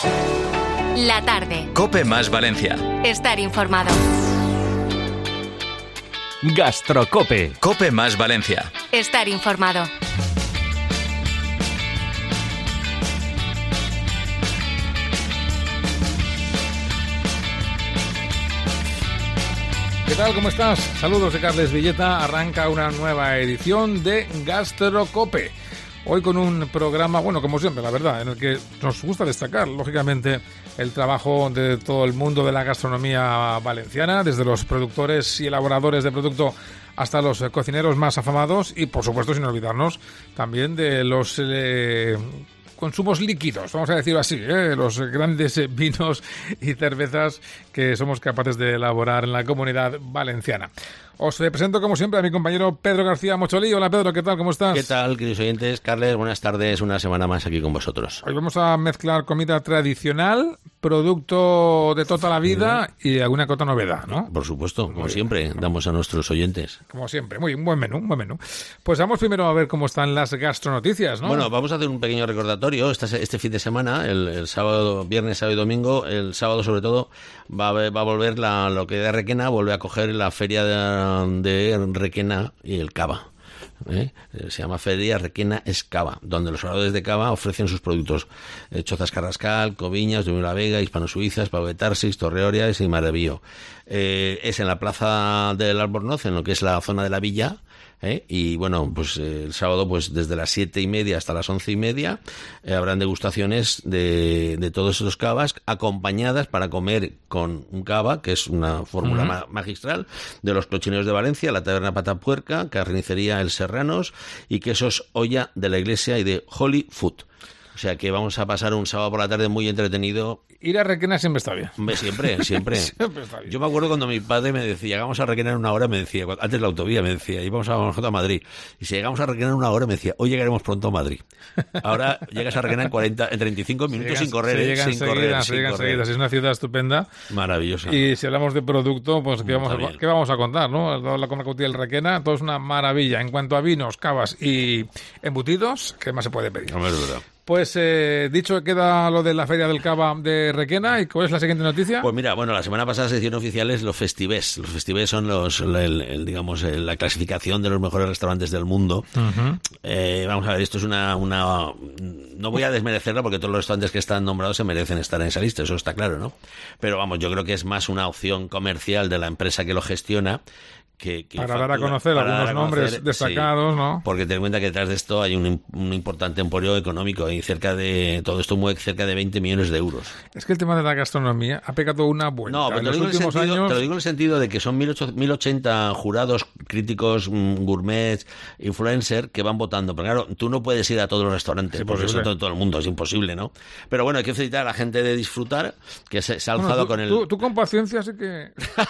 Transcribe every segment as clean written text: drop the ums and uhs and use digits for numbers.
La tarde. COPE más Valencia. Estar informado. Gastrocope. COPE más Valencia. Estar informado. ¿Qué tal? ¿Cómo estás? Saludos de Carles Villeta. Arranca una nueva edición de Gastrocope. Hoy con un programa, bueno, como siempre, la verdad, en el que nos gusta destacar, lógicamente, el trabajo de todo el mundo de la gastronomía valenciana, desde los productores y elaboradores de producto hasta los cocineros más afamados y, por supuesto, sin olvidarnos también de los consumos líquidos, vamos a decirlo así, los grandes vinos y cervezas que somos capaces de elaborar en la comunidad valenciana. Os presento, como siempre, a mi compañero Pedro García Mocholí. Hola, Pedro, ¿qué tal? ¿Cómo estás? ¿Qué tal, queridos oyentes? Carles, buenas tardes, una semana más aquí con vosotros. Hoy vamos a mezclar comida tradicional, producto de toda la vida y alguna que otra novedad, ¿no? Por supuesto, como siempre, damos a nuestros oyentes. Como siempre, un buen menú. Pues vamos primero a ver cómo están las gastronoticias, ¿no? Bueno, vamos a hacer un pequeño recordatorio. Este fin de semana, el sábado, viernes, sábado y domingo, el sábado sobre todo, va a volver la localidad de Requena, vuelve a coger la feria de Requena y el cava. Se llama Feria Requena es Cava, donde los oradores de cava ofrecen sus productos: Chozas Carrascal, Coviñas, de la Vega, Hispano Suizas, Pau de Tarsis, Torreorias y Maravillo. Es en la plaza del Albornoz, en lo que es la zona de la villa. Y bueno, pues el sábado, pues desde las 7:30 hasta las 11:30 habrán degustaciones de todos esos cavas, acompañadas para comer con un cava, que es una fórmula magistral, de los Clochineros de Valencia, la Taberna Patapuerca, Carnicería El Serranos y Quesos Olla de la Iglesia y de Holy Food. O sea que vamos a pasar un sábado por la tarde muy entretenido. Ir a Requena siempre está bien. Siempre. Siempre está bien. Yo me acuerdo cuando mi padre me decía, vamos a Requena en una hora, me decía, antes la autovía me decía, íbamos a Madrid. Y si llegamos a Requena en una hora, me decía, hoy llegaremos pronto a Madrid. Ahora llegas a Requena en 35 minutos sin correr. Se llegan enseguida. Es una ciudad estupenda. Maravillosa. Y si hablamos de producto, pues ¿qué vamos a contar, no? La Comarca Utiel Requena, todo es una maravilla. En cuanto a vinos, cavas y embutidos, ¿qué más se puede pedir? No, es verdad. Pues dicho, queda lo de la Feria del Cava de Requena. ¿Y cuál es la siguiente noticia? Pues mira, bueno, la semana pasada se hicieron oficiales los festivés. Los festivés son la clasificación de los mejores restaurantes del mundo. Vamos a ver, esto es una no voy a desmerecerla porque todos los restaurantes que están nombrados se merecen estar en esa lista, eso está claro, ¿no? Pero vamos, yo creo que es más una opción comercial de la empresa que lo gestiona. Para dar a conocer algunos nombres destacados, sí, ¿no? Porque ten en cuenta que detrás de esto hay un importante emporio económico y todo esto mueve cerca de 20 millones de euros. Es que el tema de la gastronomía ha pegado una vuelta. No, pero te lo digo en el sentido de que son 1080 jurados, críticos, gourmets, influencers que van votando. Pero claro, tú no puedes ir a todos los restaurantes, porque eso todo el mundo es imposible, ¿no? Pero bueno, hay que felicitar a la gente de Disfrutar, que se ha alzado con el... Tú con paciencia sí que...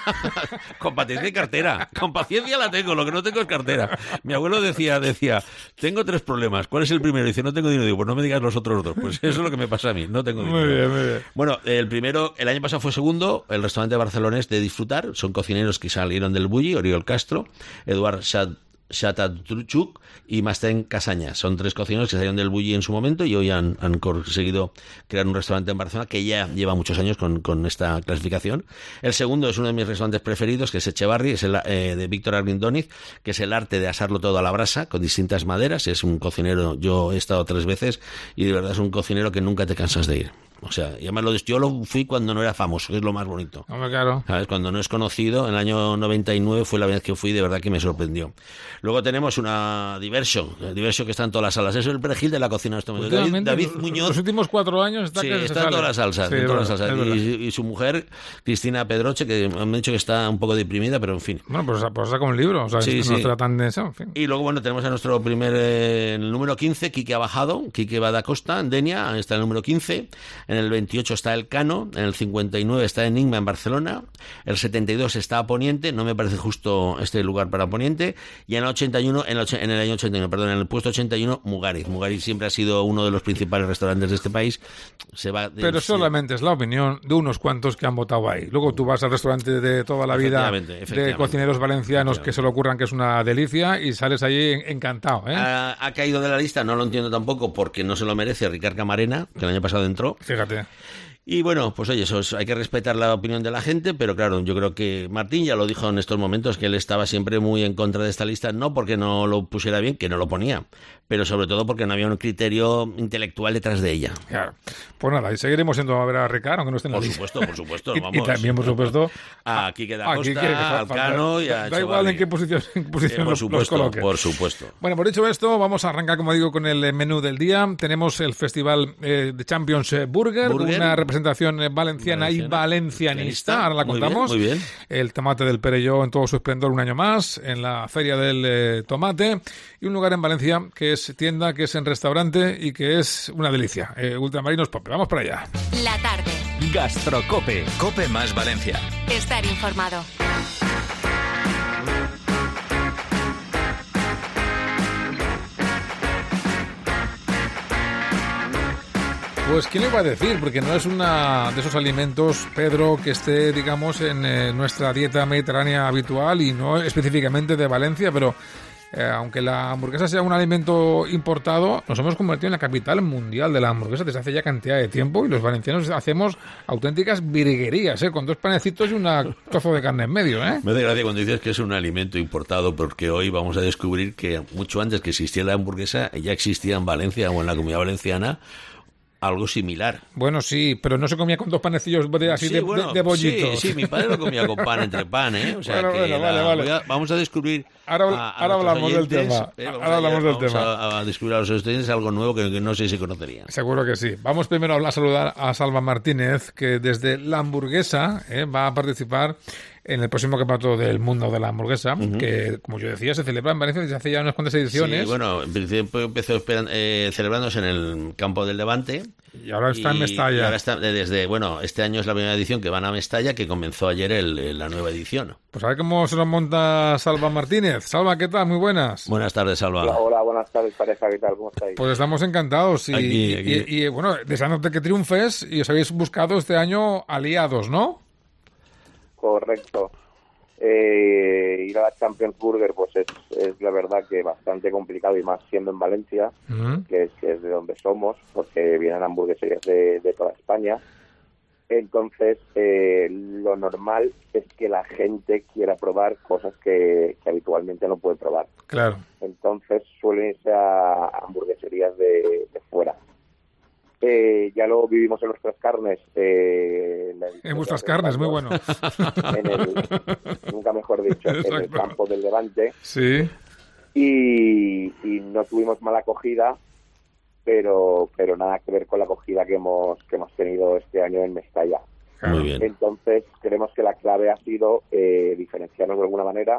Con paciencia y cartera. Con paciencia la tengo, lo que no tengo es cartera. Mi abuelo decía, tengo 3 problemas. ¿Cuál es el primero? Dice, no tengo dinero. Digo, pues no me digas los otros 2. Pues eso es lo que me pasa a mí, no tengo dinero. Muy bien. Bueno, el primero, el año pasado fue segundo, el restaurante barcelonés de Disfrutar. Son cocineros que salieron del Bulli, Oriol Castro, Eduard Chatatruchuk y Mastén Casañas. Son 3 cocineros que salieron del Bulli en su momento y hoy han conseguido crear un restaurante en Barcelona que ya lleva muchos años con esta clasificación. El segundo es uno de mis restaurantes preferidos, que es Echevarri, es el de Víctor Arguindóniz, que es el arte de asarlo todo a la brasa con distintas maderas. Es un cocinero, yo he estado 3 veces y de verdad es un cocinero que nunca te cansas de ir. O sea, y además yo lo fui cuando no era famoso, que es lo más bonito. Hombre, claro. ¿Sabes? Cuando no es conocido, en el año 99 fue la vez que fui, de verdad que me sorprendió. Luego tenemos una Diversion que está en todas las salas. Eso es el perejil de la cocina en este momento. David Muñoz. Los últimos 4 años está en todas las salsas. Y su mujer, Cristina Pedroche, que me han dicho que está un poco deprimida, pero en fin. Bueno, pues saca un libro, o sea, no tratan de eso, en fin. Y luego, bueno, tenemos a nuestro el número 15, Quique Abajado, Quique Badacosta, en Denia, está el número 15. En el 28 está el Cano, en el 59 está Enigma en Barcelona, el 72 está a Poniente, no me parece justo este lugar para Poniente, y en el 81, en el puesto 81, Mugaritz. Mugaritz siempre ha sido uno de los principales restaurantes de este país. Pero solamente es la opinión de unos cuantos que han votado ahí. Luego tú vas al restaurante de toda la vida de cocineros valencianos que se le ocurran que es una delicia y sales allí encantado, ¿eh? Ha caído de la lista, no lo entiendo tampoco porque no se lo merece Ricard Camarena, que el año pasado entró. Sí, Fíjate. Y bueno, pues oye, hay que respetar la opinión de la gente, pero claro, yo creo que Martín ya lo dijo en estos momentos, que él estaba siempre muy en contra de esta lista, no porque no lo pusiera bien, que no lo ponía, pero sobre todo porque no había un criterio intelectual detrás de ella. Claro. Pues nada, y seguiremos yendo a ver a Ricard, aunque no esté en la lista. Por supuesto, vamos. Y también, por supuesto, a Quique da Costa, al Cano y a Da igual en qué posición, los coloque. Por supuesto. Bueno, por dicho esto, vamos a arrancar, como digo, con el menú del día. Tenemos el festival de Champions Burger, una representación valenciana y valencianista. Ahora la contamos. Muy bien. El tomate del Perelló en todo su esplendor un año más, en la Feria del Tomate, y un lugar en Valencia que es tienda, que es en restaurante y que es una delicia. Ultramarinos Pope. Vamos para allá. La tarde. Gastrocope. Cope más Valencia. Estar informado. Pues, ¿quién le iba a decir? Porque no es una de esos alimentos, Pedro, que esté, digamos, en nuestra dieta mediterránea habitual y no específicamente de Valencia, pero aunque la hamburguesa sea un alimento importado, nos hemos convertido en la capital mundial de la hamburguesa desde hace ya cantidad de tiempo y los valencianos hacemos auténticas virguerías, con 2 panecitos y un trozo de carne en medio, Me hace gracia cuando dices que es un alimento importado, porque hoy vamos a descubrir que mucho antes que existiera la hamburguesa ya existía en Valencia o en la Comunidad Valenciana algo similar. Bueno, sí, pero no se comía con 2 panecillos así de bollitos. Sí, mi padre lo comía con pan entre pan, O sea, vale. Vamos a descubrir. Ahora hablamos del tema. Ahora hablamos del tema. A descubrir a los estudiantes algo nuevo que no sé si conocerían. Seguro que sí. Vamos primero a saludar a Salva Martínez, que desde La Hamburguesa va a participar en el próximo campeonato del mundo de la hamburguesa, que, como yo decía, se celebra en Valencia desde hace ya unas cuantas ediciones. Sí, bueno, en principio empezó celebrándose en el campo del Levante. Y ahora está en Mestalla. Y ahora está este año es la primera edición que van a Mestalla, que comenzó ayer la nueva edición. Pues a ver cómo se nos monta Salva Martínez. Salva, ¿qué tal? Muy buenas. Buenas tardes, Salva. Hola, buenas tardes, pareja, ¿qué tal? ¿Cómo estáis? Pues estamos encantados y bueno, deseándote que triunfes, y os habéis buscado este año aliados, ¿no? Correcto. Ir a la Champions Burger pues es la verdad que bastante complicado, y más siendo en Valencia, que es de donde somos, porque vienen hamburgueserías de toda España. Entonces lo normal es que la gente quiera probar cosas que habitualmente no puede probar. Claro. Entonces suelen irse a hamburgueserías de fuera. Ya lo vivimos en nuestras carnes. En vuestras carnes, muy bueno. Nunca mejor dicho, en el campo del Levante. Sí. Y no tuvimos mala acogida, pero nada que ver con la acogida que hemos tenido este año en Mestalla. Muy bien. Entonces, creemos que la clave ha sido diferenciarnos de alguna manera,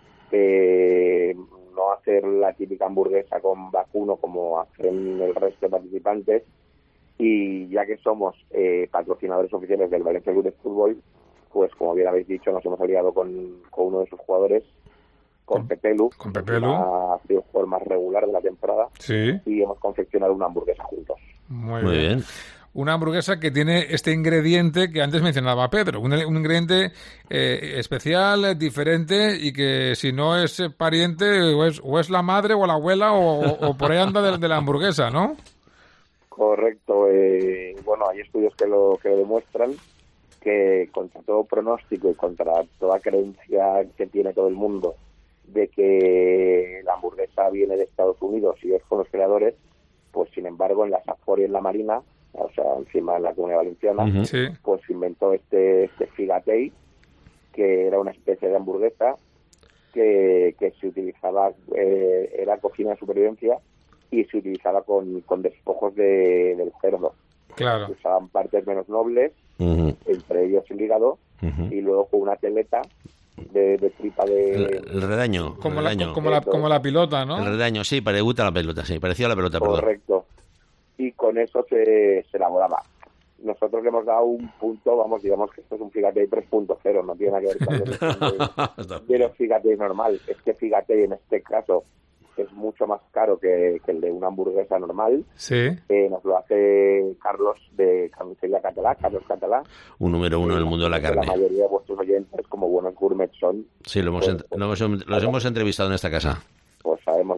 no hacer la típica hamburguesa con vacuno como hacen el resto de participantes. Y ya que somos patrocinadores oficiales del Valencia Club de Fútbol, pues como bien habéis dicho, nos hemos aliado con uno de sus jugadores, con Pepelu. Con Pepelu. Ha sido el jugador más regular de la temporada. Sí. Y hemos confeccionado una hamburguesa juntos. Muy bien. Una hamburguesa que tiene este ingrediente que antes mencionaba Pedro, un ingrediente especial, diferente, y que si no es pariente, o es la madre o la abuela o por ahí anda de la hamburguesa, ¿no? Correcto. Bueno, hay estudios que lo demuestran, que contra todo pronóstico y contra toda creencia que tiene todo el mundo de que la hamburguesa viene de Estados Unidos y es con los creadores, pues sin embargo en la Safor y en la Marina, o sea, encima en la Comunidad Valenciana, sí, pues se inventó este figatei, que era una especie de hamburguesa que se utilizaba, era cocina de supervivencia, y se utilizaba con despojos del cerdo. Claro. Se usaban partes menos nobles, entre ellos el hígado, y luego con una teleta de tripa de... El redaño. Como la pilota, ¿no? El redaño, sí, parecía la pelota, Correcto. Y con eso se elaboraba. Nosotros le hemos dado un punto, digamos que esto es un figatei 3.0, no tiene nada que ver con de los figatei normal. Es que figatei en este caso es mucho más caro que el de una hamburguesa normal. Sí. Nos lo hace Carlos de Carnicería Catalá, Carlos Catalá. Un número uno del mundo de la carne. La mayoría de vuestros oyentes, como buenos gourmets son. Sí, los hemos entrevistado en esta casa. Pues sabemos de sobra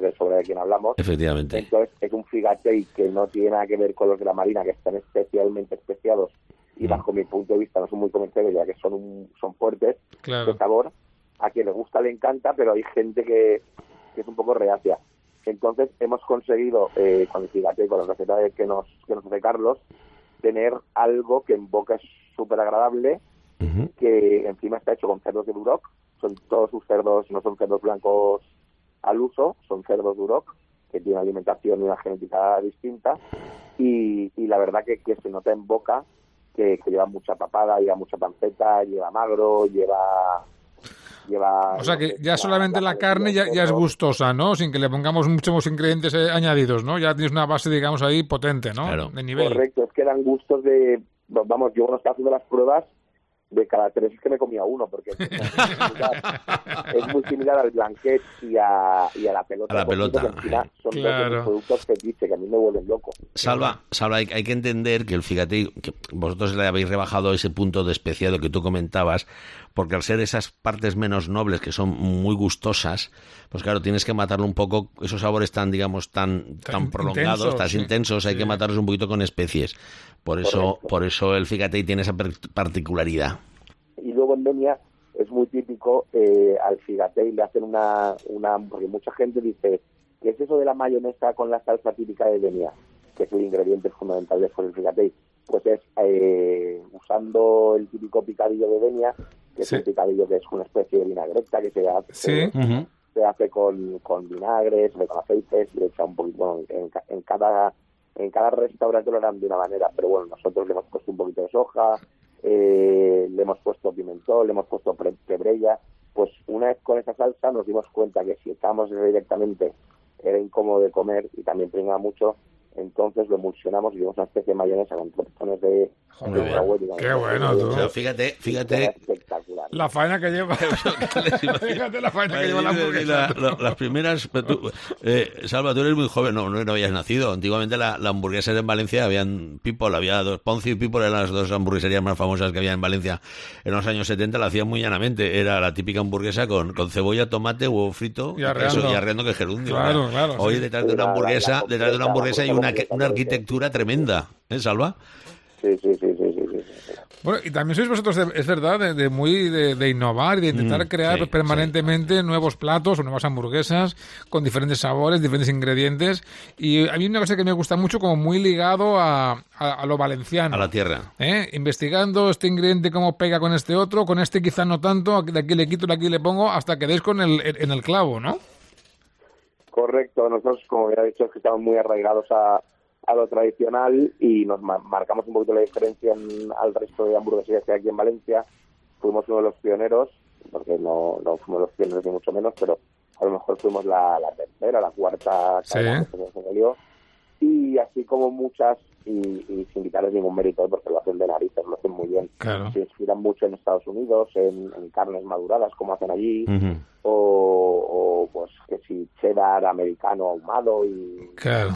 de quién hablamos. Efectivamente. Entonces es un figatei que no tiene nada que ver con los de la Marina, que están especialmente especiados y bajo mi punto de vista no son muy comerciales, ya que son fuertes de sabor. A quien le gusta le encanta, pero hay gente que es un poco reacia. Entonces hemos conseguido, con el figatei, con la receta que nos hace Carlos, tener algo que en boca es súper agradable, que encima está hecho con cerdos de Duroc. Son todos sus cerdos, no son cerdos blancos al uso, son cerdos Duroc, que tienen alimentación y una genética distinta, y la verdad que se nota en boca que lleva mucha papada, lleva mucha panceta, lleva magro, lleva... O sea que ya solamente la carne ya es gustosa, ¿no? Sin que le pongamos muchos ingredientes añadidos, ¿no? Ya tienes una base, digamos, ahí potente, ¿no? Claro. De nivel. Correcto, es que dan gustos de... Vamos, yo cuando estaba haciendo las pruebas, de cada 3 es que me comía uno, porque es muy similar al blanquet y a la pelota. A la pelota. Son dos productos fetiche que a mí me vuelven loco. Salva, hay que entender que el figatei, que vosotros le habéis rebajado ese punto de especiado que tú comentabas, porque al ser esas partes menos nobles que son muy gustosas, pues claro, tienes que matarlo un poco, esos sabores tan, digamos, tan prolongados, tan intensos, hay que matarlos un poquito con especies. Por eso el figatei tiene esa particularidad. Y luego en Denia es muy típico, al figatei le hacen una porque mucha gente dice, ¿qué es eso de la mayonesa con la salsa típica de Denia? Que es el ingrediente fundamental del figatei. Pues es usando el típico picadillo de Denia, que es un picadillo que es una especie de vinagreta que se hace, se hace con vinagre, se hace con aceites, le echa un poquito, en cada restaurante lo harán de una manera, pero bueno, nosotros le hemos puesto un poquito de soja, le hemos puesto pimentón, le hemos puesto pebrella. Pues una vez con esa salsa nos dimos cuenta que si echábamos directamente era incómodo de comer y también pringaba mucho, entonces lo emulsionamos y dimos una especie de mayonesa con trozones de... Qué bueno, tú. Pero fíjate. Espectacular. La faena que lleva. Fíjate la faena que lleva la hamburguesa. Las primeras... Salva, tú eres muy joven, no habías nacido. Antiguamente la hamburguesa en Valencia, habían People, había Poncio y People, eran las dos hamburgueserías más famosas que había en Valencia en los años 70, la hacían muy llanamente. Era la típica hamburguesa con cebolla, tomate, huevo frito, y arreando que gerundio. Claro. Hoy detrás de una hamburguesa hay una arquitectura tremenda, ¿eh, Salva? Sí. Bueno, y también sois vosotros, es verdad, de innovar y de intentar crear permanentemente nuevos platos o nuevas hamburguesas con diferentes sabores, diferentes ingredientes. Y a mí una cosa que me gusta mucho, como muy ligado a lo valenciano. A la tierra. Investigando este ingrediente cómo pega con este otro, con este quizá no tanto, de aquí le quito, de aquí le pongo, hasta que deis en el clavo, ¿no? Correcto. Nosotros, como ya he dicho, es que estamos muy arraigados a lo tradicional y nos marcamos un poquito la diferencia al resto de hamburgueserías que hay aquí en Valencia. Fuimos uno de los pioneros, porque no fuimos los pioneros ni mucho menos, pero a lo mejor fuimos la tercera, la cuarta cadena que se salió. Y así como muchas, y sin quitarles ningún mérito, porque lo hacen de narices, lo hacen muy bien. Claro. Se inspiran mucho en Estados Unidos, en carnes maduradas, como hacen allí, o pues que si cheddar americano ahumado y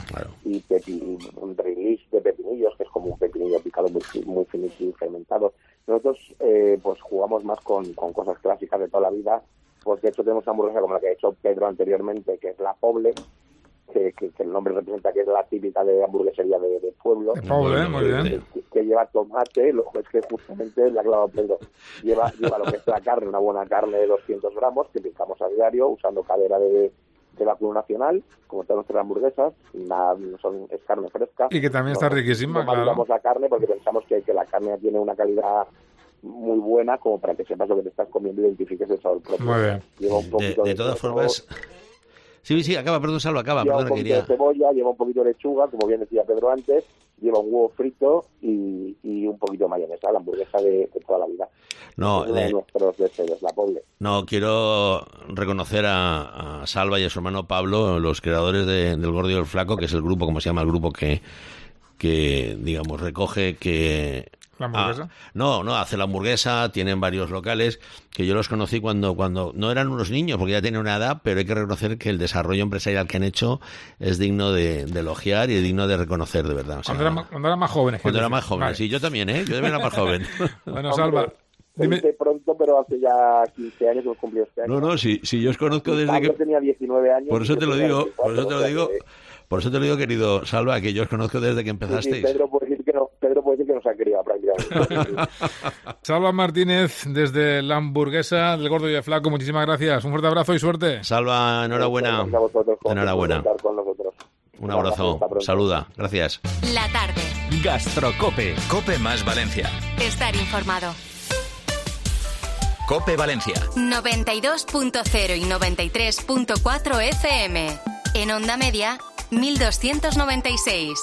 un release de pepinillos, que es como un pepinillo picado muy finito y fermentado. Nosotros pues jugamos más con cosas clásicas de toda la vida, porque de hecho tenemos una hamburguesa como la que ha hecho Pedro anteriormente, que es la Poble, que el nombre representa que es la típica de hamburguesería de pueblo. Muy bien. Que lleva tomate, es que justamente la clava Pedro. Lleva lo que es la carne, una buena carne de 200 gramos, que picamos a diario, usando cadera de vacuno nacional, como todas nuestras hamburguesas, es carne fresca. Y que también está riquísima, claro. No mandamos la carne porque pensamos que la carne tiene una calidad muy buena, como para que sepas lo que te estás comiendo y identifiques el sabor propio. Muy bien. Lleva un poquito de todas formas... Sí, acaba, perdón, Salva, acaba. Lleva un poquito de cebolla, lleva un poquito de lechuga, como bien decía Pedro antes, lleva un huevo frito y un poquito de mayonesa, la hamburguesa de toda la vida. No, es uno de nuestros deseos, la Poble. No, quiero reconocer a Salva y a su hermano Pablo, los creadores del Gordo y el Flaco, que es el grupo, como se llama el grupo que digamos, recoge que... ¿La hamburguesa? No, hace la hamburguesa, tienen varios locales, que yo los conocí cuando no eran unos niños, porque ya tienen una edad, pero hay que reconocer que el desarrollo empresarial que han hecho es digno de elogiar y digno de reconocer, de verdad. O sea, cuando eran más jóvenes. Cuando eran más jóvenes, vale. Sí, yo también, yo también era más joven. Bueno, Salva... De pronto pero hace ya 15 años hemos cumplido este año. No, si yo os conozco desde que... tenía 19 años. Por eso te lo digo, querido Salva, que yo os conozco desde que empezasteis. Sí, Pedro puede decir que nos ha querido prácticamente. Salva Martínez, desde la hamburguesa del Gordo y el Flaco, muchísimas gracias. Un fuerte abrazo y suerte. Salva, enhorabuena. Enhorabuena. Un abrazo. Saluda. Gracias. La tarde. Gastrocope. Cope más Valencia. Estar informado. Cope Valencia. 92.0 y 93.4 FM. En onda media, 1296.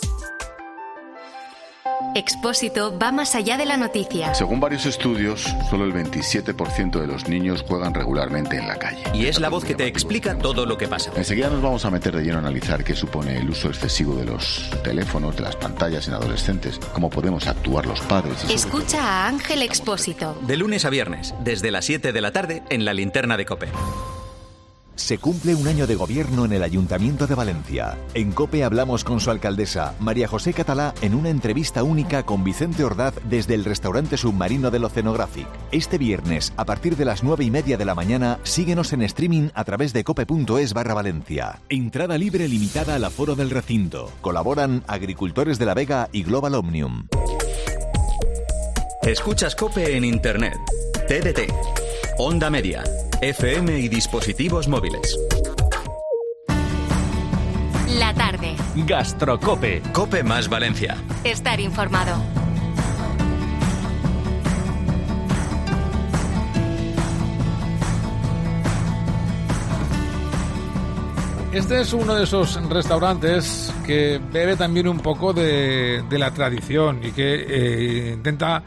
Expósito va más allá de la noticia. Según varios estudios, solo el 27% de los niños juegan regularmente en la calle. Y es la voz que te explica todo lo que pasa. Enseguida nos vamos a meter de lleno a analizar qué supone el uso excesivo de los teléfonos, de las pantallas en adolescentes, cómo podemos actuar los padres. Escucha a Ángel Expósito. De lunes a viernes, desde las 7 de la tarde, en la linterna de Cope. Se cumple un año de gobierno en el Ayuntamiento de Valencia. En COPE hablamos con su alcaldesa, María José Catalá, en una entrevista única con Vicente Ordaz desde el restaurante submarino del Oceanographic. Este viernes, a partir de las 9:30 de la mañana, síguenos en streaming a través de cope.es/Valencia. Entrada libre limitada al aforo del recinto. Colaboran Agricultores de la Vega y Global Omnium. Escuchas Cope en Internet, TDT, Onda Media, FM y dispositivos móviles. La tarde. Gastrocope. Cope más Valencia. Estar informado. Este es uno de esos restaurantes que bebe también un poco de la tradición y que intenta,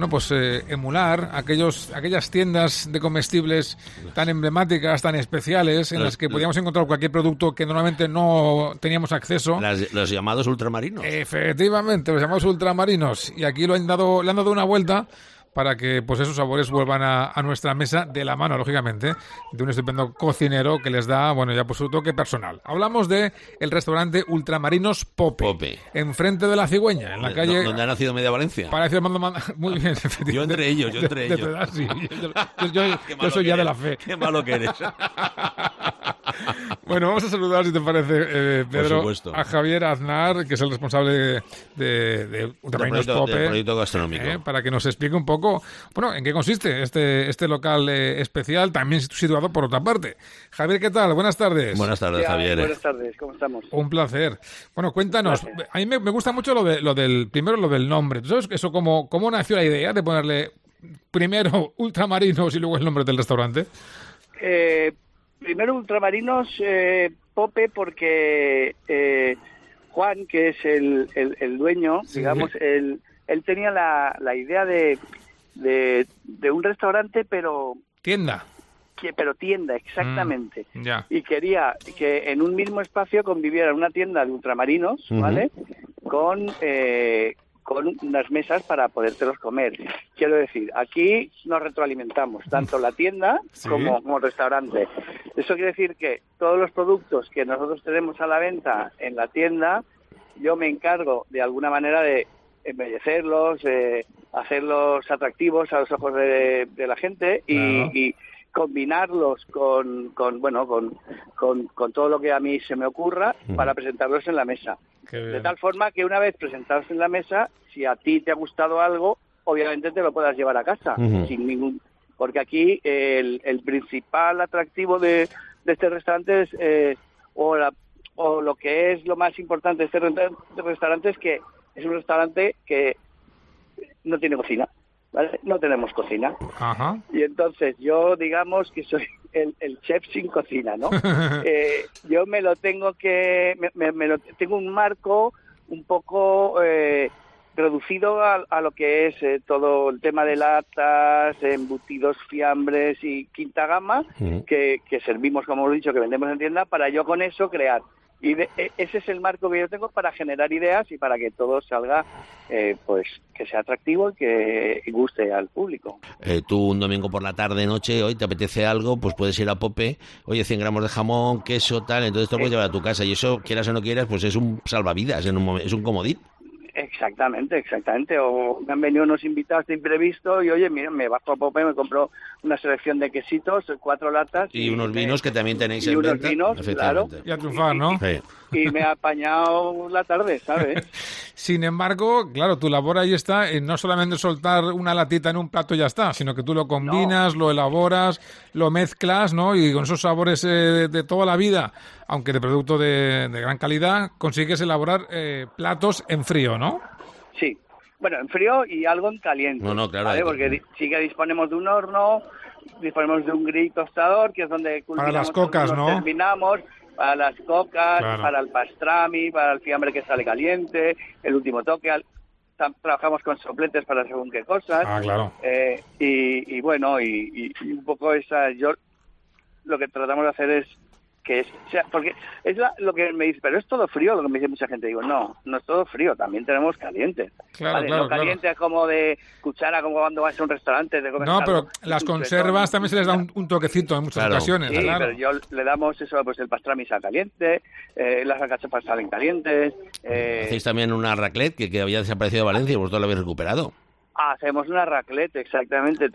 emular aquellas tiendas de comestibles tan emblemáticas, tan especiales, en las que podíamos encontrar cualquier producto que normalmente no teníamos acceso. Los llamados ultramarinos. Efectivamente, los llamados ultramarinos. Y aquí le han dado una vuelta para que pues esos sabores vuelvan a nuestra mesa de la mano, lógicamente, de un estupendo cocinero que les da, ya pues su toque personal. Hablamos de el restaurante Ultramarinos Pope. Enfrente de la Cigüeña, en la calle... Donde ha nacido media Valencia. Parece muy bien, efectivamente. Yo entre ellos. Sí, yo soy ya de la fe. Qué malo que eres. Bueno, vamos a saludar, si te parece, Pedro, a Javier Aznar, que es el responsable de Ultramarinos Pope, del proyecto gastronómico, para que nos explique un poco, en qué consiste este local especial, también situado por otra parte. Javier, ¿qué tal? Buenas tardes. Buenas tardes, Javier. Buenas tardes, ¿cómo estamos? Un placer. Bueno, cuéntanos, a mí me gusta mucho lo del nombre. ¿Tú sabes eso cómo nació la idea de ponerle primero Ultramarinos y luego el nombre del restaurante? Primero Ultramarinos Pope porque Juan, que es el dueño, sí, digamos, él tenía la idea de un restaurante, pero... Tienda. Pero tienda, exactamente. Ya. Y quería que en un mismo espacio conviviera una tienda de ultramarinos, ¿vale? Con unas mesas para podértelos comer. Quiero decir, aquí nos retroalimentamos, tanto la tienda como el restaurante. Eso quiere decir que todos los productos que nosotros tenemos a la venta en la tienda, yo me encargo de alguna manera de embellecerlos, hacerlos atractivos a los ojos de la gente y combinarlos con todo lo que a mí se me ocurra para presentarlos en la mesa. De tal forma que una vez presentados en la mesa, si a ti te ha gustado algo, obviamente te lo puedas llevar a casa, sin ningún... Porque aquí el principal atractivo de este restaurante es, o lo que es lo más importante de este restaurante es que es un restaurante que no tiene cocina, ¿vale? No tenemos cocina. Ajá. Y entonces yo, digamos que soy el chef sin cocina, ¿no? Yo me lo tengo que... tengo un marco un poco reducido a lo que es todo el tema de latas, embutidos, fiambres y quinta gama, que servimos, como hemos dicho, que vendemos en tienda, para yo con eso crear. Y ese es el marco que yo tengo para generar ideas y para que todo salga, que sea atractivo y que guste al público. Tú un domingo por la tarde, noche, hoy te apetece algo, pues puedes ir a Pope, oye, 100 gramos de jamón, queso, tal, entonces te lo puedes llevar a tu casa y eso, quieras o no quieras, pues es un salvavidas, es un comodín. Exactamente. O me han venido unos invitados de imprevisto y, oye, mira, me bajo a Pope, me compro una selección de quesitos, 4 latas. Y unos vinos que también tenéis en venta. Y unos vinos, claro. Y a triunfar, ¿no? Sí. Y me ha apañado la tarde, ¿sabes? Sin embargo, claro, tu labor ahí está en no solamente soltar una latita en un plato y ya está, sino que tú lo combinas, lo elaboras, lo mezclas, ¿no? Y con esos sabores de toda la vida, aunque de producto de gran calidad, consigues elaborar platos en frío, ¿no? Sí. Bueno, en frío y algo en caliente. No, claro. ¿vale? Porque sí que disponemos de un horno, disponemos de un grill tostador, que es donde para las cocas, ¿no? Terminamos. Para las cocas, claro. Para el pastrami, para el fiambre que sale caliente, el último toque. Trabajamos con sopletes para según qué cosas. Claro. Y bueno, y un poco lo que tratamos de hacer es que porque es lo que me dice, pero es todo frío, lo que me dice mucha gente. Digo, no es todo frío, también tenemos caliente. Claro, ¿vale? claro, no caliente como de cuchara, como cuando vas a un restaurante. De comer no, algo, pero las conservas también se les da un toquecito en muchas ocasiones. Sí, claro. pero le damos eso, pues el pastrami sale caliente, las alcachopas salen calientes. Hacéis también una raclette que había desaparecido de Valencia y vosotros la habéis recuperado. Hacemos una raclette, exactamente.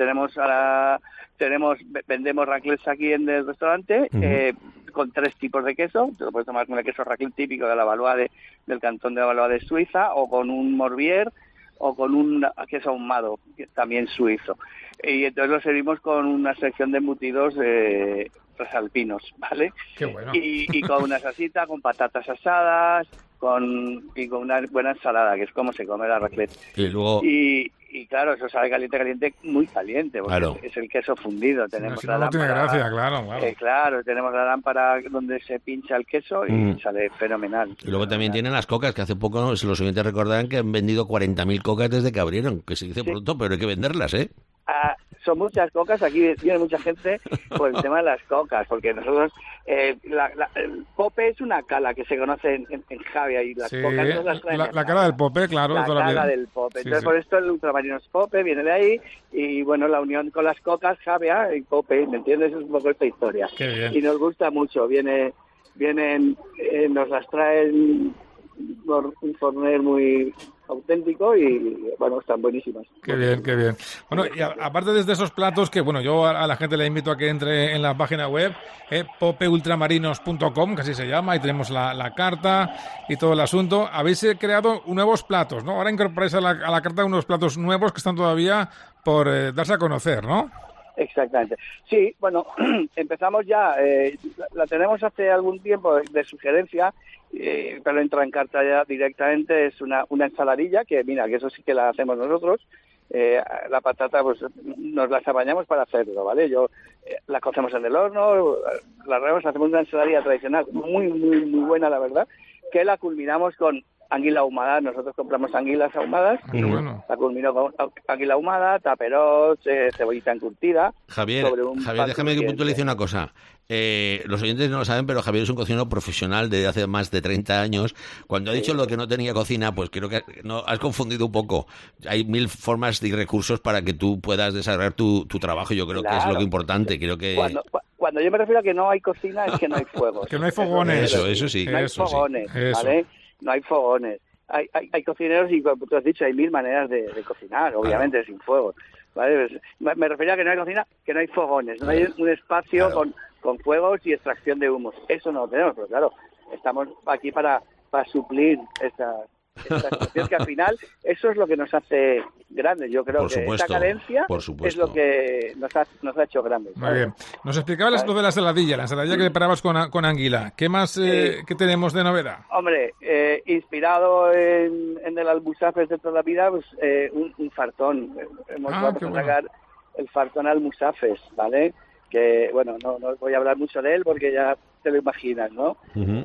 Vendemos raclettes aquí en el restaurante, con 3 tipos de queso. Te lo puedes tomar con el queso raclette típico de la Valois del cantón de la Valois de Suiza, o con un Morbier, o con un queso ahumado, que también suizo. Y entonces lo servimos con una sección de embutidos transalpinos, ¿vale? Qué bueno. Y con una salsita, con patatas asadas, con una buena ensalada, que es como se come la raclette. Y luego... Y claro, eso sale caliente, muy caliente, porque claro. Es el queso fundido. Tenemos si no tiene gracia, claro. Claro, tenemos la lámpara donde se pincha el queso y sale fenomenal. Y luego también tienen las cocas, que hace poco los oyentes recordarán que han vendido 40.000 cocas desde que abrieron, que se dice pronto, pero hay que venderlas, ¿eh? Son muchas cocas, aquí viene mucha gente por el tema de las cocas, porque nosotros, el Pope es una cala que se conoce en Javia, y las cocas no las traen. La cala del Pope, claro. La cala del Pope. Entonces, por esto el ultramarinos Pope viene de ahí, y bueno, la unión con las cocas, Javia y Pope, ¿me entiendes? Es un poco esta historia. Qué bien. Y nos gusta mucho, vienen, nos las traen por un forner muy auténtico y bueno, están buenísimas. Qué bien. Bueno, y aparte de esos platos que, bueno, yo a la gente le invito a que entre en la página web, popeultramarinos.com, que así se llama, y tenemos la carta y todo el asunto. Habéis creado nuevos platos, ¿no? Ahora incorporáis a la carta unos platos nuevos que están todavía por darse a conocer, ¿no? Exactamente. Sí, bueno, empezamos ya, la tenemos hace algún tiempo de sugerencia, pero entra en carta ya directamente. Es una ensaladilla que, mira, que eso sí que la hacemos nosotros. La patata, pues nos las apañamos para hacerlo, ¿vale? La cocemos en el horno, la arreglamos, hacemos una ensaladilla tradicional muy, muy, muy buena, la verdad, que la culminamos con anguila ahumada. Nosotros compramos anguilas ahumadas, la culminó con anguila ahumada, taperot, cebollita encurtida. Javier, déjame que puntualice una cosa. Los oyentes no lo saben, pero Javier es un cocinero profesional desde hace más de 30 años. Cuando ha dicho lo que no tenía cocina, pues creo que no has confundido un poco. Hay 1000 formas y recursos para que tú puedas desarrollar tu trabajo. Yo creo que es lo que importante. Creo que cuando yo me refiero a que no hay cocina, es que no hay fuegos. Que no hay fogones. Eso sí. No hay fogones, sí. ¿vale? No hay fogones. Hay cocineros y, como tú has dicho, hay 1000 maneras de cocinar, obviamente, sin fuego, ¿vale? Pues, me refería a que no hay cocina, que no hay fogones, no hay un espacio con fuegos y extracción de humos. Eso no lo tenemos, pero claro, estamos aquí para suplir esta cuestión, que al final eso es lo que nos hace grandes. Yo creo que esta carencia es lo que nos ha hecho grandes. Muy bien. Nos explicabas lo de la ensaladilla que preparabas con anguila. ¿Qué más qué tenemos de novedad? Hombre, inspirado en el almusafes de toda la vida, pues un fartón. Vamos a sacar el fartón almusafes, ¿vale? Que, bueno, no voy a hablar mucho de él porque ya te lo imaginas, ¿no?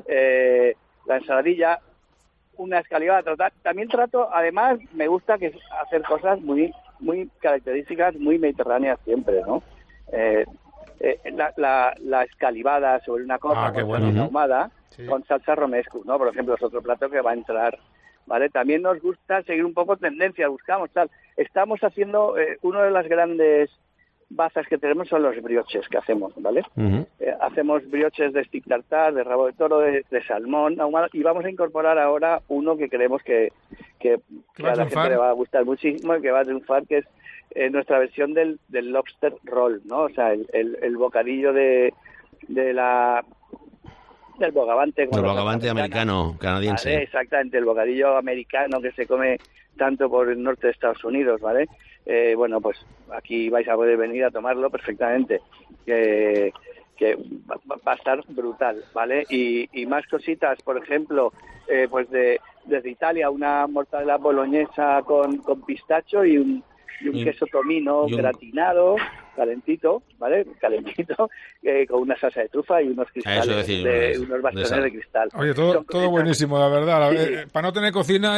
La ensaladilla, una escalivada. También además me gusta hacer cosas muy muy características, muy mediterráneas siempre, ¿no? La escalivada sobre una copa ahumada, con salsa romesco, ¿no? Por ejemplo, es otro plato que va a entrar, ¿vale? También nos gusta seguir un poco tendencias, buscamos tal. Estamos haciendo uno de las grandes bazas que tenemos son los brioches que hacemos, ¿vale? Hacemos brioches de stick tartar, de rabo de toro, de salmón ahumado, y vamos a incorporar ahora uno que creemos que a la gente le va a gustar muchísimo y que va a triunfar, que es nuestra versión del lobster roll, ¿no? O sea, el bocadillo del bogavante. El bogavante americano, canadiense. ¿Vale? Exactamente, el bocadillo americano que se come tanto por el norte de Estados Unidos, ¿vale? Bueno, pues aquí vais a poder venir a tomarlo perfectamente, que va a estar brutal, ¿vale? Y más cositas, por ejemplo, pues desde Italia, una mortadela boloñesa con pistacho y un queso tomino gratinado, calentito, ¿vale? Calentito, con una salsa de trufa y unos cristales, unos bastones de cristal. Oye, todo buenísimo, la verdad. Sí. Para no tener cocina,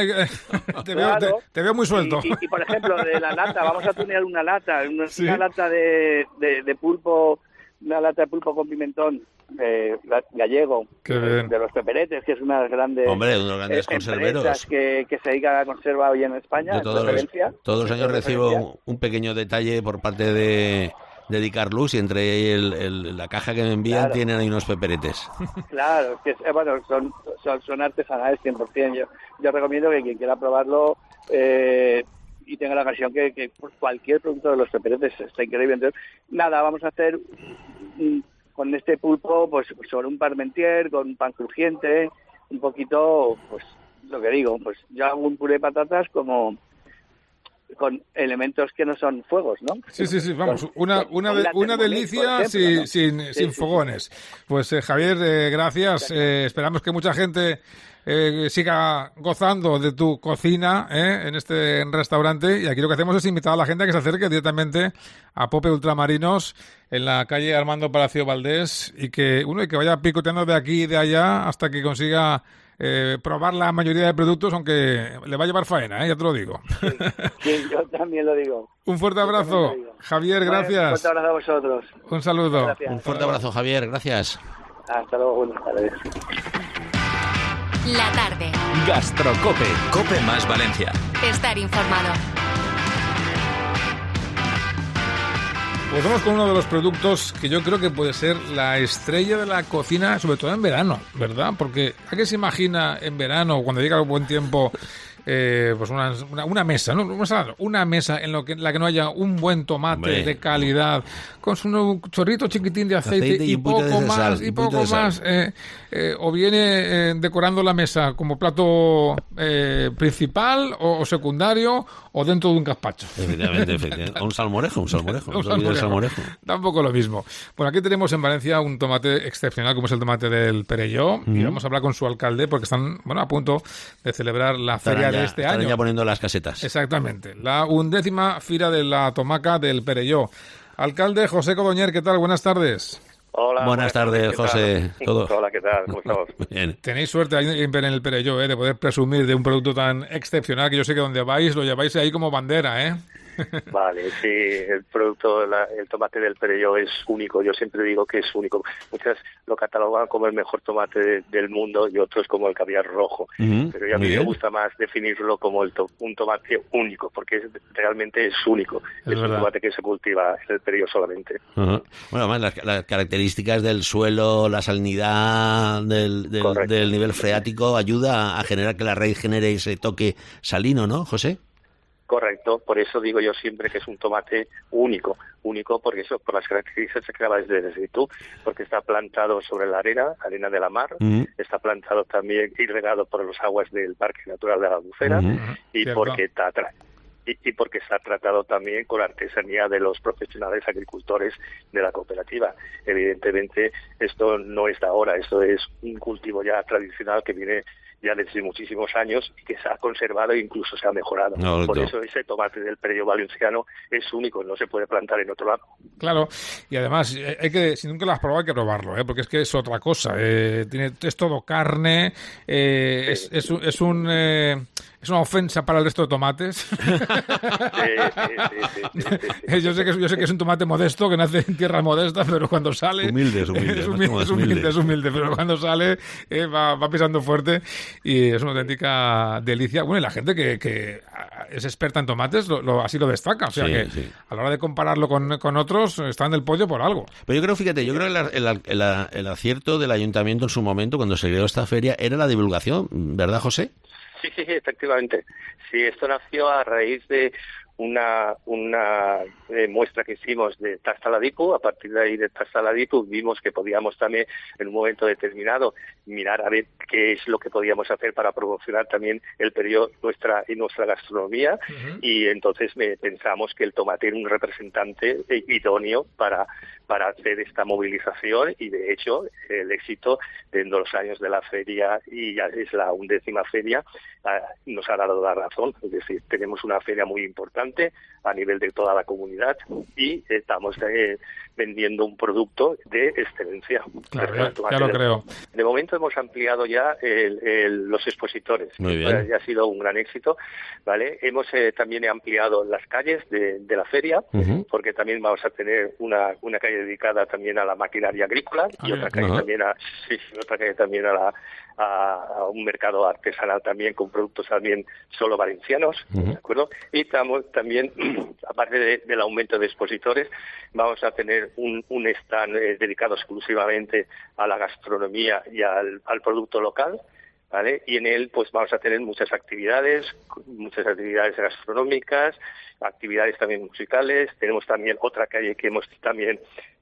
te veo muy suelto. Y por ejemplo, de la lata, vamos a tunear una lata, una lata de pulpo, una lata de pulpo con pimentón gallego, de los peperetes, que es una de las grandes, unos grandes conserveros que se dedican a la conserva hoy en España. Todos los años recibo un pequeño detalle por parte de Dicarlus, y entre la caja que me envían tienen ahí unos peperetes. Claro, que son artesanales 100%. Yo recomiendo que quien quiera probarlo y tenga la ocasión, que cualquier producto de los peperetes está increíble. Entonces, nada, vamos a hacer con este pulpo, pues sobre un parmentier, con un pan crujiente, un poquito, pues lo que digo, pues yo hago un puré de patatas como con elementos que no son fuegos, ¿no? Sí, vamos, una delicia sin fogones. Pues Javier, gracias. Esperamos que mucha gente siga gozando de tu cocina en este restaurante, y aquí lo que hacemos es invitar a la gente a que se acerque directamente a Pope Ultramarinos en la calle Armando Palacio Valdés, y que vaya picoteando de aquí y de allá hasta que consiga probar la mayoría de productos, aunque le va a llevar faena, ya te lo digo. Sí, yo también lo digo. Un fuerte abrazo, Javier, gracias. Un fuerte abrazo a vosotros. Un saludo. Gracias. Un fuerte abrazo, Javier, gracias. Hasta luego, buenas tardes. La tarde. Gastrocope. Cope más Valencia. Estar informado. Pues vamos con uno de los productos que yo creo que puede ser la estrella de la cocina, sobre todo en verano, ¿verdad? Porque ¿a qué se imagina en verano, cuando llega el buen tiempo, pues una mesa, ¿no? Una mesa en la que no haya un buen tomate de calidad, con su chorrito chiquitín de aceite y poco más, o viene decorando la mesa como plato principal o secundario, o dentro de un gazpacho. Efectivamente. O un salmorejo. Tampoco lo mismo. Bueno, aquí tenemos en Valencia un tomate excepcional, como es el tomate del Perelló, y vamos a hablar con su alcalde, porque están a punto de celebrar la feria de este año. Están ya poniendo las casetas. Exactamente. La 11ª Fira de la Tomaca del Perelló. Alcalde José Codoñer, ¿qué tal? Buenas tardes. Hola. Buenas tardes, José. Hola, ¿qué tal? ¿Cómo estamos? Bien. Tenéis suerte ahí en el Perelló, de poder presumir de un producto tan excepcional, que yo sé que donde vais lo lleváis ahí como bandera, ¿eh? Vale, sí, el producto, el tomate del Perelló es único. Yo siempre digo que es único. Muchas lo catalogan como el mejor tomate del mundo y otros como el caviar rojo. Pero a mí me gusta más definirlo como un tomate único, porque realmente es único. Es un tomate que se cultiva en el Perelló solamente. Bueno, además las características del suelo, la salinidad del nivel freático ayuda a generar que la raíz genere ese toque salino, ¿no, José? Correcto, por eso digo yo siempre que es un tomate único porque eso, por las características que acabas de decir tú, porque está plantado sobre la arena de la mar, está plantado también y regado por las aguas del Parque Natural de la Albufera, y porque está tratado también con la artesanía de los profesionales agricultores de la cooperativa. Evidentemente, esto no es de ahora, esto es un cultivo ya tradicional que viene ya desde muchísimos años y que se ha conservado e incluso se ha mejorado. Por eso ese tomate del Perelló valenciano es único, no se puede plantar en otro lado. Claro, y además, si nunca lo has probado hay que probarlo, porque es que es otra cosa. Es todo carne, es es una ofensa para el resto de tomates. Sí. Yo sé que es un tomate modesto, que nace en tierras modestas, pero cuando sale... Humilde. Es humilde, pero cuando sale va pisando fuerte y es una auténtica delicia. Bueno, y la gente que es experta en tomates así lo destaca. O sea a la hora de compararlo con otros, está en el podio por algo. Pero yo creo que el acierto del ayuntamiento en su momento, cuando se creó esta feria, era la divulgación, ¿verdad, José? Sí, efectivamente. Sí, esto nació a raíz de una muestra que hicimos de Tastaladipu. A partir de ahí de Tastaladipu vimos que podíamos también en un momento determinado mirar a ver qué es lo que podíamos hacer para promocionar también el periodo nuestra gastronomía. Uh-huh. Y entonces pensamos que el tomate era un representante idóneo para hacer esta movilización, y de hecho el éxito en los años de la feria, y ya es la 11ª feria, nos ha dado la razón. Es decir, tenemos una feria muy importante a nivel de toda la comunidad y estamos vendiendo un producto de excelencia. Claro, ya lo creo. De momento hemos ampliado ya los expositores. Muy bien. Ya ha sido un gran éxito, ¿vale? Hemos también ampliado las calles de la feria, uh-huh, porque también vamos a tener una calle dedicada también a la maquinaria agrícola y otra calle también a un mercado artesanal también con productos también solo valencianos, uh-huh, ¿de acuerdo? Y también, aparte del aumento de expositores, vamos a tener un stand dedicado exclusivamente a la gastronomía y al producto local, ¿vale? Y en él pues vamos a tener muchas actividades gastronómicas, actividades también musicales. Tenemos también otra calle que hemos también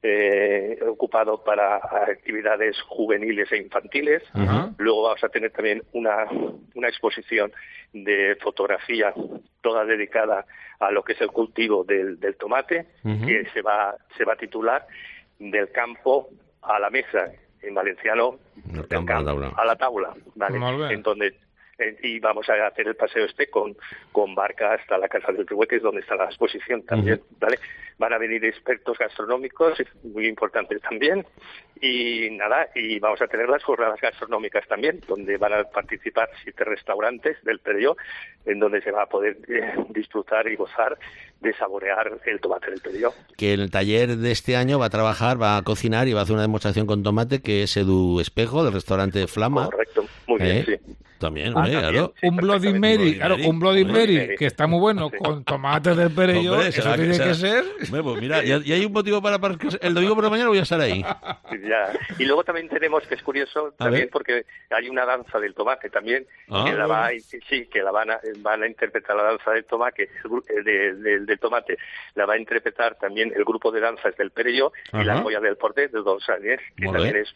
ocupado para actividades juveniles e infantiles. Uh-huh. Luego vamos a tener también una exposición de fotografía toda dedicada a lo que es el cultivo del tomate, uh-huh, que se va a titular Del campo a la mesa, en valenciano, del campo a la taula, ¿vale? En donde y vamos a hacer el paseo con barca hasta la Casa del Rihuete, que es donde está la exposición también, uh-huh, ¿vale? Van a venir expertos gastronómicos, muy importantes también, y vamos a tener las jornadas gastronómicas también, donde van a participar 7 restaurantes del periodo, en donde se va a poder disfrutar y gozar de saborear el tomate del periodo. Que en el taller de este año va a cocinar y va a hacer una demostración con tomate, que es Edu Espejo, del restaurante Flama. Correcto, muy bien, sí. También, claro. Un Bloody Mary, que está muy bueno, con tomate del periodo. Hombre, eso tiene que ser. Pues mira, ya hay un motivo para el domingo por la mañana voy a estar ahí. Ya. Y luego también tenemos, que es curioso, también porque hay una danza del tomate también, que van a interpretar la danza del tomate, del tomate, la va a interpretar también el grupo de danzas del Perelló y la Joya del Portet de Don Sánchez, que también es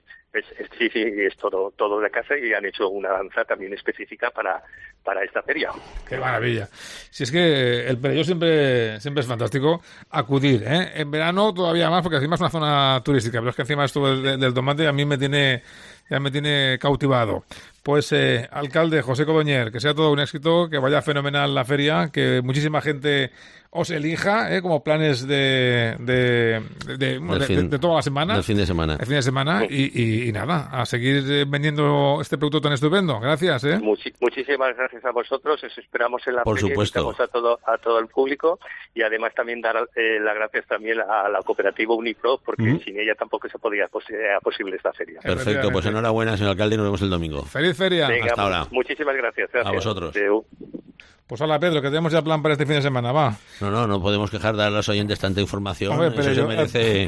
todo de casa, y han hecho una danza también específica para esta feria. ¡Qué maravilla! Si es que el Perelló siempre es fantástico acudir, ¿eh? En verano todavía más, porque encima es una zona turística, pero es que encima esto del tomate a mí me tiene cautivado. Pues, alcalde José Codoñer, que sea todo un éxito, que vaya fenomenal la feria, que muchísima gente os elija, como planes de toda la semana. Del fin de semana. El fin de semana, y nada, a seguir vendiendo este producto tan estupendo. Gracias, ¿eh? Muchísimas gracias a vosotros, os esperamos en la Por feria. Supuesto. A todo el público, y además también dar las gracias también a la cooperativa Unipro, porque sin ella tampoco se podía posible esta feria. Perfecto, pues enhorabuena, señor alcalde, y nos vemos el domingo. ¡Feliz feria! Venga, hasta ahora. Muchísimas gracias. A vosotros. Pues hola, Pedro, que tenemos ya plan para este fin de semana, va. No podemos quejar de a los oyentes tanta información. Hombre, pero eso se merece...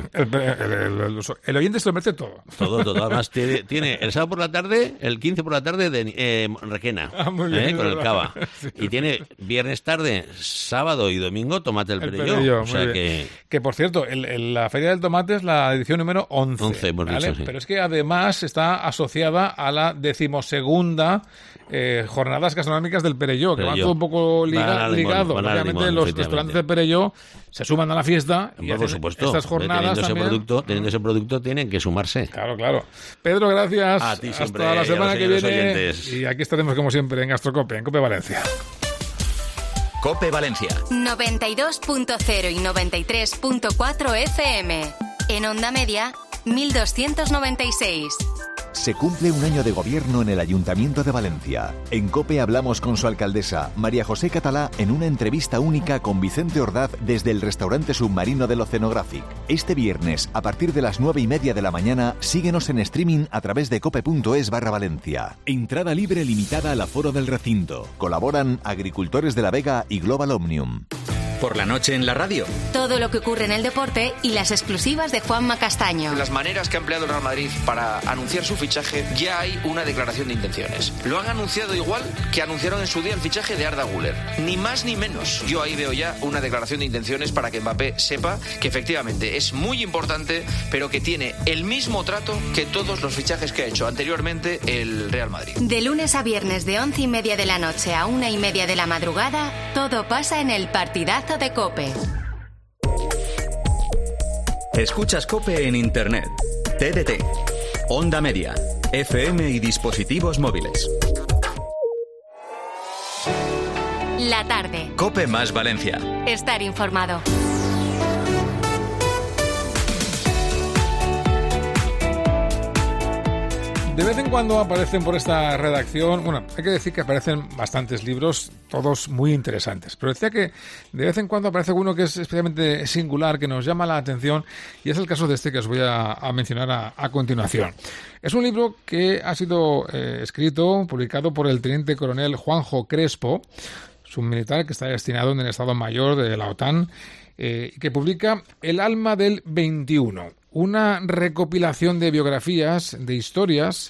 El oyente se lo merece todo. Todo. Además, tiene el sábado por la tarde, el 15 por la tarde de Requena, muy bien, con el cava. Sí. Y tiene viernes tarde, sábado y domingo tomate el Perelló. O sea que, por cierto, la Feria del Tomate es la edición número 11. 11, hemos dicho, sí. Pero es que además está asociada a la 12ª jornadas gastronómicas del Perelló, que van todo un poco ligado. Obviamente los restaurantes del Perelló se suman a la fiesta y por supuesto, estas jornadas teniendo ese producto tienen que sumarse. Claro. Pedro, gracias. A ti siempre. Hasta la semana que viene. Oyentes. Y aquí estaremos como siempre en Gastrocope, en Cope Valencia. Cope Valencia 92.0 y 93.4 FM. En onda media 1296. Se cumple un año de gobierno en el Ayuntamiento de Valencia. En COPE hablamos con su alcaldesa, María José Catalá, en una entrevista única con Vicente Ordaz desde el restaurante submarino del Oceanographic. Este viernes, a partir de las 9:30 de la mañana, síguenos en streaming a través de cope.es/Valencia. Entrada libre limitada al aforo del recinto. Colaboran Agricultores de la Vega y Global Omnium. Por la noche en la radio. Todo lo que ocurre en el deporte y las exclusivas de Juanma Castaño. Las maneras que ha empleado el Real Madrid para anunciar su fichaje, ya hay una declaración de intenciones. Lo han anunciado igual que anunciaron en su día el fichaje de Arda Güler. Ni más ni menos. Yo ahí veo ya una declaración de intenciones para que Mbappé sepa que efectivamente es muy importante, pero que tiene el mismo trato que todos los fichajes que ha hecho anteriormente el Real Madrid. De lunes a viernes de 11:30 de la noche a 1:30 de la madrugada, todo pasa en el Partidazo de COPE. Escuchas COPE en Internet, TDT, Onda Media, FM y dispositivos móviles. La tarde. COPE más Valencia. Estar informado. De vez en cuando aparecen por esta redacción, bueno, hay que decir que aparecen bastantes libros, todos muy interesantes, pero decía que de vez en cuando aparece uno que es especialmente singular, que nos llama la atención, y es el caso de este que os voy a mencionar a continuación. Es un libro que ha sido escrito, publicado por el teniente coronel Juanjo Crespo, es un militar que está destinado en el Estado Mayor de la OTAN, que publica El alma del 21. Una recopilación de biografías, de historias,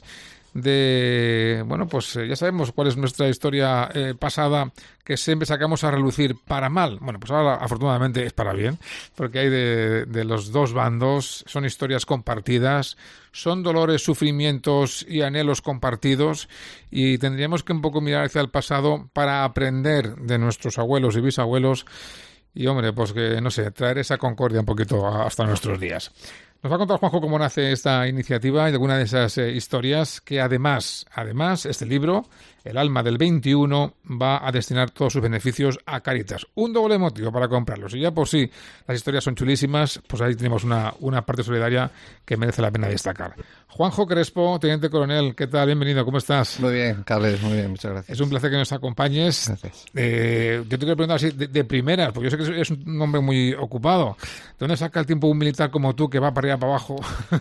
de... Bueno, pues ya sabemos cuál es nuestra historia pasada, que siempre sacamos a relucir para mal. Bueno, pues ahora afortunadamente es para bien, porque hay de los dos bandos, son historias compartidas, son dolores, sufrimientos y anhelos compartidos, y tendríamos que un poco mirar hacia el pasado para aprender de nuestros abuelos y bisabuelos, y hombre, pues que, no sé, traer esa concordia un poquito hasta nuestros días. Nos va a contar Juanjo cómo nace esta iniciativa y alguna de esas historias que además, este libro, El alma del 21, va a destinar todos sus beneficios a Cáritas. Un doble motivo para comprarlos. Y ya por sí las historias son chulísimas, pues ahí tenemos una parte solidaria que merece la pena destacar. Juanjo Crespo, teniente coronel, ¿qué tal? Bienvenido, ¿cómo estás? Muy bien, Carles, muy bien, muchas gracias. Es un placer que nos acompañes. Gracias. Yo te quiero preguntar así de primeras, porque yo sé que es un hombre muy ocupado. ¿De dónde saca el tiempo un militar como tú que va para arriba, para abajo,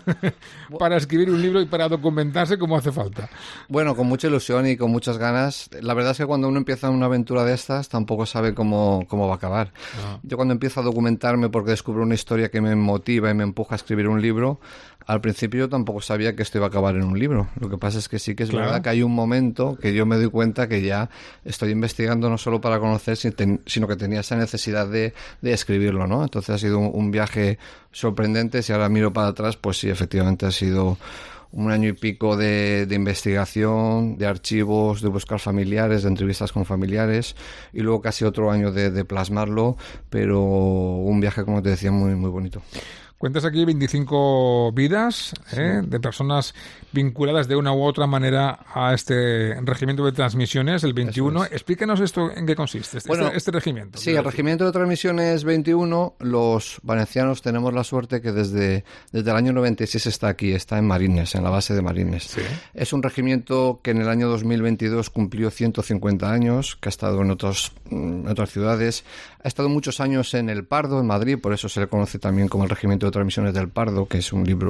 para escribir un libro y para documentarse como hace falta? Bueno, con mucha ilusión y con muchas ganas. La verdad es que cuando uno empieza una aventura de estas, tampoco sabe cómo va a acabar. No. Yo cuando empiezo a documentarme porque descubro una historia que me motiva y me empuja a escribir un libro, al principio yo tampoco sabía que esto iba a acabar en un libro. Lo que pasa es que sí que es verdad que hay un momento que yo me doy cuenta que ya estoy investigando no solo para conocer, sino que tenía esa necesidad de escribirlo, ¿no? Entonces ha sido un viaje sorprendente. Si ahora miro para atrás, pues sí, efectivamente ha sido un año y pico de investigación, de archivos, de buscar familiares, de entrevistas con familiares, y luego casi otro año de plasmarlo, pero un viaje, como te decía, muy, muy bonito. Cuentas aquí 25 vidas de personas vinculadas de una u otra manera a este regimiento de transmisiones, el 21. Explícanos esto, ¿en qué consiste este regimiento? Sí, el regimiento de transmisiones 21, los valencianos tenemos la suerte que desde el año 96 está aquí, está en Marines, en la base de Marines. Sí. Es un regimiento que en el año 2022 cumplió 150 años, que ha estado en otras ciudades, ha estado muchos años en El Pardo, en Madrid, por eso se le conoce también como el regimiento de transmisiones del Pardo, que es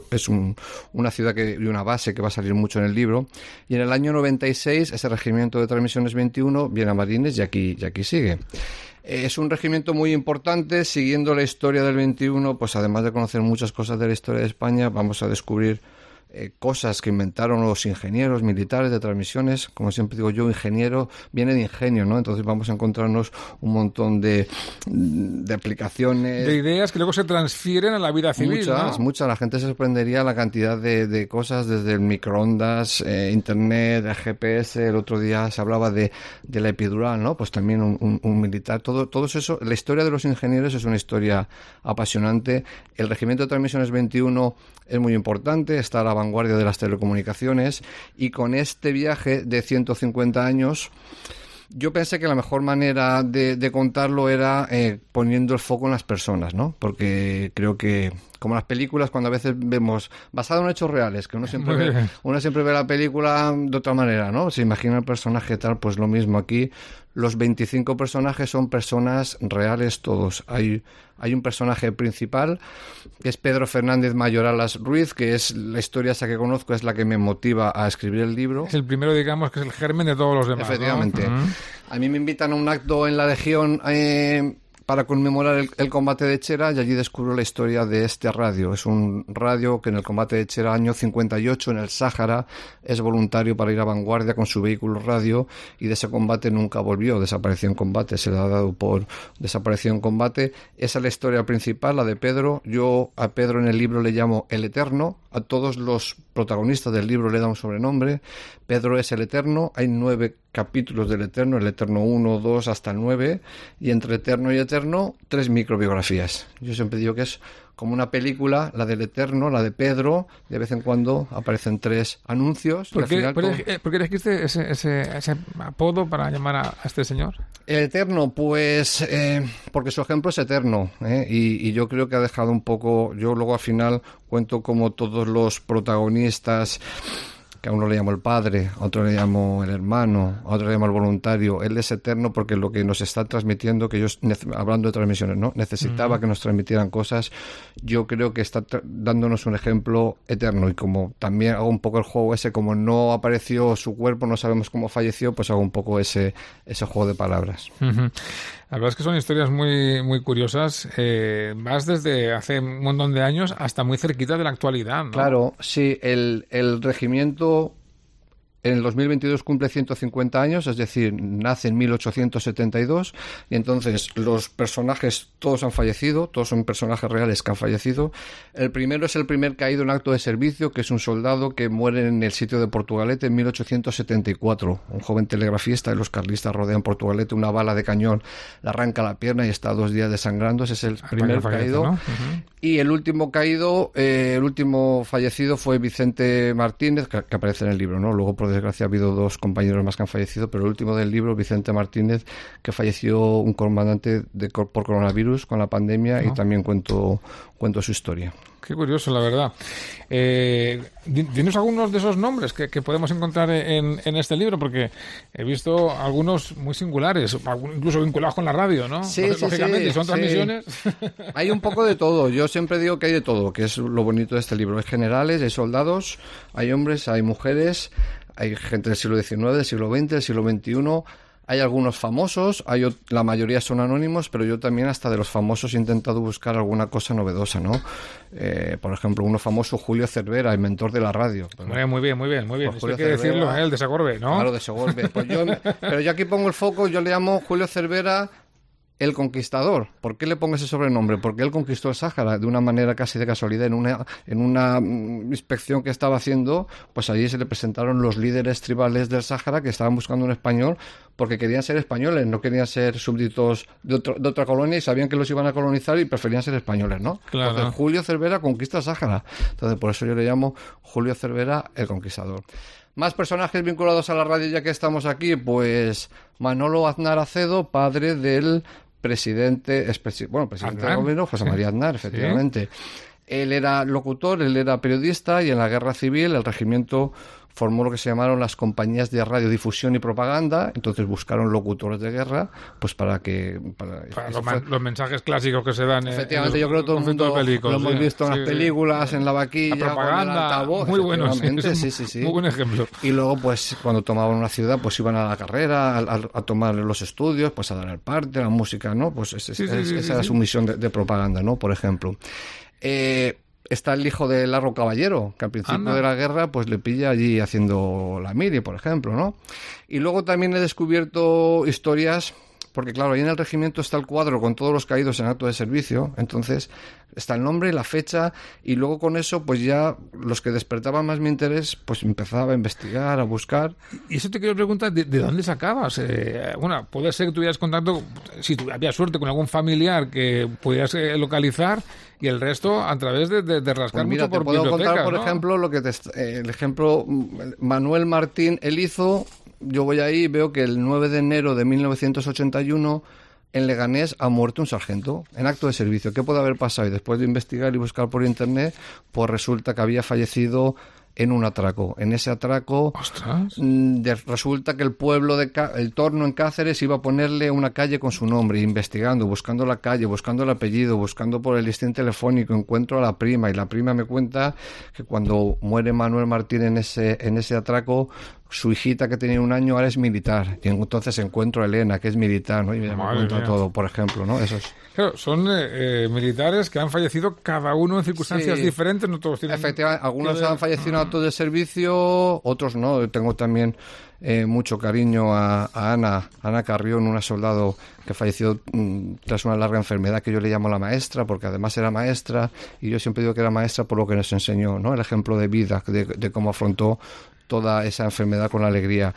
una ciudad y una base que va a salir mucho en el libro. Y en el año 96 ese regimiento de transmisiones 21 viene a Marines y aquí sigue. Es un regimiento muy importante. Siguiendo la historia del 21, pues además de conocer muchas cosas de la historia de España, vamos a descubrir cosas que inventaron los ingenieros militares de transmisiones. Como siempre digo yo, ingeniero viene de ingenio, ¿no? Entonces vamos a encontrarnos un montón de aplicaciones. De ideas que luego se transfieren a la vida civil, Muchas. La gente se sorprendería la cantidad de cosas, desde el microondas, internet, el GPS. El otro día se hablaba de la epidural, ¿no? Pues también un militar. Todo eso. La historia de los ingenieros es una historia apasionante. El regimiento de transmisiones 21 es muy importante, está a la vanguardia de las telecomunicaciones, y con este viaje de 150 años yo pensé que la mejor manera de contarlo era poniendo el foco en las personas, ¿no? Porque creo que, como las películas, cuando a veces vemos basado en hechos reales, que uno siempre ve la película de otra manera, ¿no? Se imagina el personaje tal, pues lo mismo aquí. Los 25 personajes son personas reales todos. Hay un personaje principal, que es Pedro Fernández Mayoralas Ruiz, que es la historia esa que conozco, es la que me motiva a escribir el libro. Es el primero, digamos, que es el germen de todos los demás, efectivamente, ¿no? A mí me invitan a un acto en la Legión para conmemorar el combate de Chera, y allí descubro la historia de este radio. Es un radio que en el combate de Chera, año 58, en el Sáhara, es voluntario para ir a vanguardia con su vehículo radio, y de ese combate nunca volvió, desapareció en combate, se le ha dado por desaparecido en combate. Esa es la historia principal, la de Pedro. Yo a Pedro en el libro le llamo el Eterno, a todos los protagonistas del libro le da un sobrenombre. Pedro es el Eterno, hay 9 capítulos del Eterno, el Eterno 1, 2 hasta el 9, y entre Eterno y Eterno 3 microbiografías. Yo siempre digo que es como una película, la del Eterno, la de Pedro, de vez en cuando aparecen 3 anuncios. ¿Por qué elegiste ese apodo para llamar a este señor? El Eterno, pues porque su ejemplo es eterno, y yo creo que ha dejado un poco. Yo luego al final cuento como todos los protagonistas, que a uno le llamo el padre, a otro le llamo el hermano, a otro le llamo el voluntario. Él es eterno porque lo que nos está transmitiendo, que yo, hablando de transmisiones, ¿no? Necesitaba que nos transmitieran cosas. Yo creo que está dándonos un ejemplo eterno, y como también hago un poco el juego ese, como no apareció su cuerpo, no sabemos cómo falleció, pues hago un poco ese juego de palabras. La verdad es que son historias muy, muy curiosas, más desde hace un montón de años hasta muy cerquita de la actualidad, ¿no? Claro, sí, el regimiento en el 2022 cumple 150 años, es decir, nace en 1872, y entonces los personajes todos han fallecido, todos son personajes reales que han fallecido. El primero es el primer caído en acto de servicio, que es un soldado que muere en el sitio de Portugalete en 1874. Un joven telegrafista, y los carlistas rodean Portugalete, una bala de cañón le arranca la pierna y está 2 días desangrando. Ese es el primer caído, ¿no? Y el último caído, el último fallecido fue Vicente Martínez, que aparece en el libro, ¿no? Luego, por desgracia, ha habido 2 compañeros más que han fallecido, pero el último del libro, Vicente Martínez, que falleció un comandante por coronavirus con la pandemia, y también cuento su historia. Qué curioso, la verdad. Dinos algunos de esos nombres que podemos encontrar en este libro, porque he visto algunos muy singulares, incluso vinculados con la radio, ¿no? Sí, lógicamente, son transmisiones. Hay un poco de todo. Yo siempre digo que hay de todo, que es lo bonito de este libro. Hay generales, hay soldados, hay hombres, hay mujeres, hay gente del siglo XIX, del siglo XX, del siglo XXI. Hay algunos famosos, la mayoría son anónimos, pero yo también hasta de los famosos he intentado buscar alguna cosa novedosa, ¿no? Por ejemplo, uno famoso, Julio Cervera, el mentor de la radio. Muy bien. Pues Eso hay que decirlo, el de Segorbe, ¿no? Claro, de Segorbe. Pero yo aquí pongo el foco, yo le llamo Julio Cervera el Conquistador. ¿Por qué le pongo ese sobrenombre? Porque él conquistó el Sáhara de una manera casi de casualidad. En una inspección que estaba haciendo, pues allí se le presentaron los líderes tribales del Sáhara que estaban buscando un español porque querían ser españoles, no querían ser súbditos de otra colonia, y sabían que los iban a colonizar y preferían ser españoles, ¿no? Claro. Entonces, Julio Cervera conquista el Sáhara. Entonces, por eso yo le llamo Julio Cervera el Conquistador. Más personajes vinculados a la radio, ya que estamos aquí, pues Manolo Aznar Acedo, padre del presidente del gobierno, José María Aznar, efectivamente. ¿Sí? Él era locutor, él era periodista, y en la guerra civil el regimiento formó lo que se llamaron las compañías de radiodifusión y propaganda. Entonces buscaron locutores de guerra, pues para los mensajes clásicos que se dan. Efectivamente, yo creo que todo el mundo lo hemos visto en las películas, en la vaquilla, la propaganda, altavoz, muy bueno, sí. Muy buen ejemplo. Y luego, pues cuando tomaban una ciudad, pues iban a la carrera, a tomar los estudios, pues a dar el parte, la música, ¿no? Pues esa era su misión de propaganda, ¿no? Por ejemplo. Está el hijo de Larro Caballero, que al principio de la guerra pues le pilla allí haciendo la mili, por ejemplo, ¿no? Y luego también he descubierto historias, porque claro, ahí en el regimiento está el cuadro con todos los caídos en acto de servicio, entonces está el nombre, la fecha, y luego con eso pues ya los que despertaban más mi interés pues empezaba a investigar, a buscar. Y eso te quiero preguntar, ¿de dónde sacabas? Bueno, puede ser que tuvieras contacto, si había suerte, con algún familiar que pudieras localizar, y el resto a través de rascar, pues mira, mucho por bibliotecas, ¿no? Te puedo contar, por ejemplo, el ejemplo Manuel Martín Elizo, yo voy ahí y veo que el 9 de enero de 1981 en Leganés ha muerto un sargento en acto de servicio. ¿Qué puede haber pasado? Y después de investigar y buscar por internet, pues resulta que había fallecido en un atraco. En ese atraco resulta que el pueblo el Torno en Cáceres iba a ponerle una calle con su nombre, investigando, buscando la calle, buscando el apellido, buscando por el listín telefónico, encuentro a la prima, y la prima me cuenta que cuando muere Manuel Martín en ese atraco, su hijita que tenía 1 año ahora es militar, y entonces encuentro a Elena, que es militar, ¿no? Y me cuenta todo, por ejemplo, ¿no? Eso es. Claro, son militares que han fallecido cada uno en circunstancias diferentes, no todos tienen... Efectivamente, algunos han fallecido en actos de servicio, otros no. Tengo también mucho cariño a Ana Carrión, una soldado que falleció tras una larga enfermedad, que yo le llamo la maestra, porque además era maestra, y yo siempre digo que era maestra por lo que nos enseñó, ¿no? El ejemplo de vida, de cómo afrontó toda esa enfermedad con alegría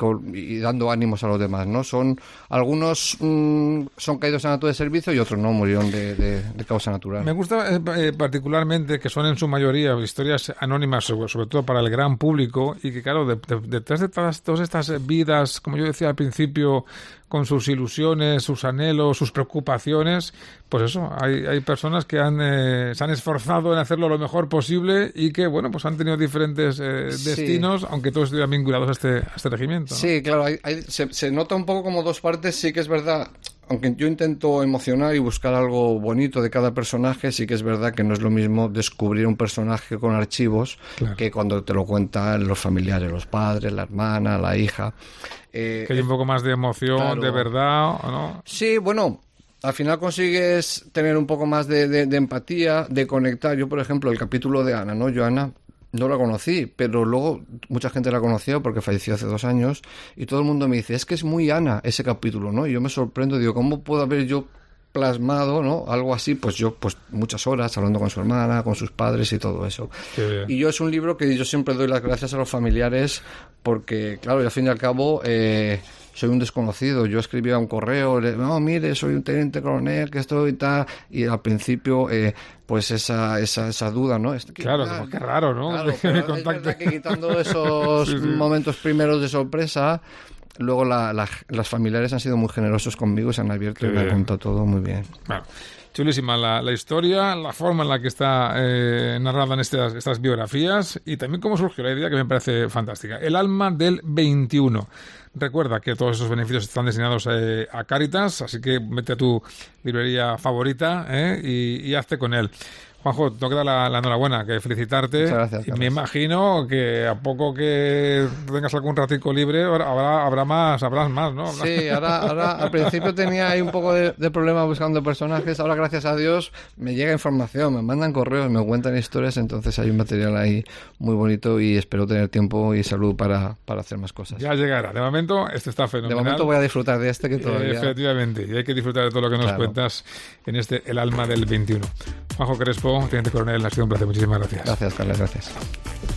y dando ánimos a los demás, ¿no? Algunos son caídos en acto de servicio y otros no, murieron de causa natural. Me gusta particularmente que son en su mayoría historias anónimas, sobre todo para el gran público, y que claro, detrás de todas estas vidas, como yo decía al principio, con sus ilusiones, sus anhelos, sus preocupaciones, pues eso, hay personas que se han esforzado en hacerlo lo mejor posible y que, bueno, pues han tenido diferentes destinos, aunque todos estuvieran vinculados a este regimiento, ¿no? Sí, claro, se nota un poco como dos partes, sí que es verdad. Aunque yo intento emocionar y buscar algo bonito de cada personaje, sí que es verdad que no es lo mismo descubrir un personaje con archivos que cuando te lo cuentan los familiares, los padres, la hermana, la hija. Que hay un poco más de emoción, de verdad, ¿o no? Sí, bueno, al final consigues tener un poco más de empatía, de conectar. Yo, por ejemplo, el capítulo de Ana, ¿no? Yo Ana no la conocí, pero luego mucha gente la conoció porque falleció hace 2 años, y todo el mundo me dice, es que es muy Ana ese capítulo, ¿no? Y yo me sorprendo, digo, ¿cómo puedo haber yo plasmado, ¿no? Algo así, pues yo, muchas horas hablando con su hermana, con sus padres y todo eso. Y yo es un libro que yo siempre doy las gracias a los familiares porque, claro, y al fin y al cabo soy un desconocido. Yo escribía un correo, no, mire, soy un teniente coronel, que estoy tal, y al principio pues esa duda, ¿no? Claro, como que raro, ¿no? Claro, pero es verdad que quitando esos momentos primeros de sorpresa, luego las familiares han sido muy generosos conmigo, se han abierto y me han contado todo muy bien. Claro. Chulísima la historia, la forma en la que está narrada en estas biografías, y también cómo surgió la idea, que me parece fantástica. El alma del 21. Recuerda que todos esos beneficios están destinados a Cáritas, así que vete a tu librería favorita y hazte con él. Juanjo, tengo que dar la enhorabuena, que felicitarte. Muchas gracias, y me imagino que a poco que tengas algún ratico libre habrás más, ¿no? Sí, ahora al principio tenía ahí un poco de problema buscando personajes. Ahora, gracias a Dios, me llega información, me mandan correos, me cuentan historias, entonces hay un material ahí muy bonito y espero tener tiempo y salud para hacer más cosas. Ya llegará. De momento, está fenomenal. De momento voy a disfrutar de que todavía... Efectivamente, y hay que disfrutar de todo lo que nos cuentas en El alma del 21. Juanjo Crespo, teniente coronel, ha sido un placer. Muchísimas gracias. Gracias, Carles, gracias.